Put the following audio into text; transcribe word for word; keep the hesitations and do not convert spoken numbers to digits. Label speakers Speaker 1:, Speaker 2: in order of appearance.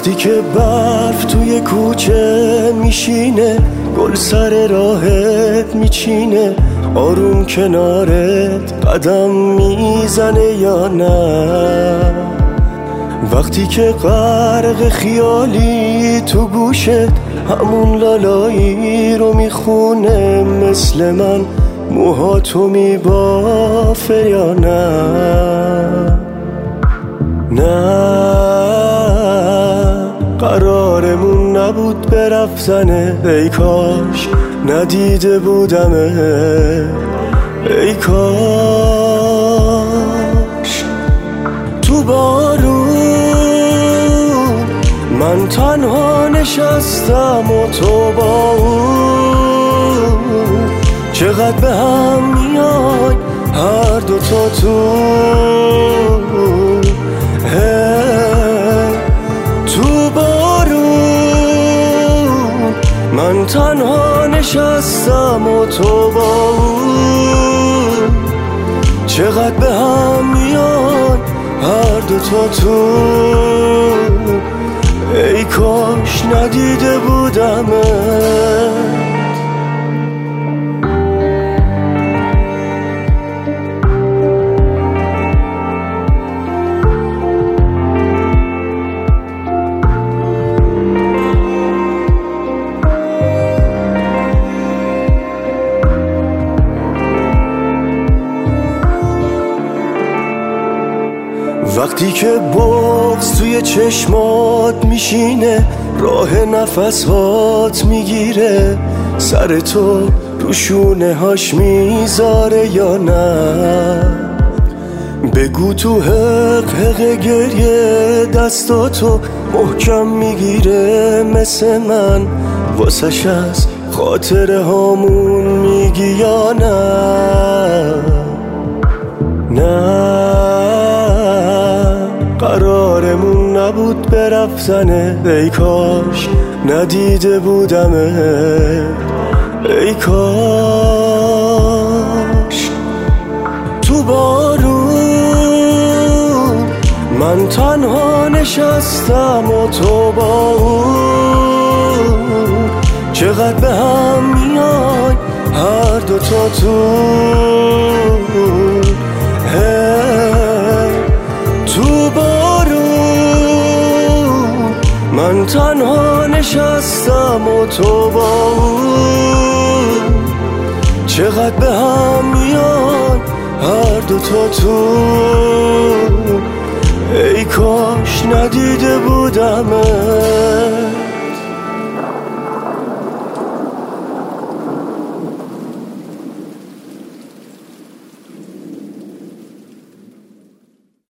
Speaker 1: وقتی که برف توی کوچه میشینه، گل سر راهت میچینه، آروم کنارت قدم میزنه یا نه؟ وقتی که غرق خیالی تو گوشت همون لالایی رو میخونه، مثل من موهاتو میبافه یا نه؟ نه قرارمون نبود به رفتنه، ای کاش ندیده بودمه، ای کاش تو بارون من تنها نشستم و تو با اون، چقدر به هم میای هر دوتا تو. تو بارون من تنها نشستم و تو با اون، چقدر به هم میای هر دوتا تو. ای کاش ندیده بودمه. وقتی که بغض توی چشمات میشینه، راه نفسات میگیره، سر تو رو شونه هاش میذاره یا نه؟ بگو تو حق حق گریه دستاتو محکم میگیره، مثل من واسش از خاطره هامون میگی یا نه؟ نه قرارمون نبود به رفتنه، ای کاش ندیده بودمه، ای کاش تو بارون من تنها نشستم و تو با اون، چقدر به هم میای هر دوتا تو. تو بارون من تنها نشستم و تو با اون، چقدر به هم میای هر دوتا تو. ای کاش ندیده بودمه.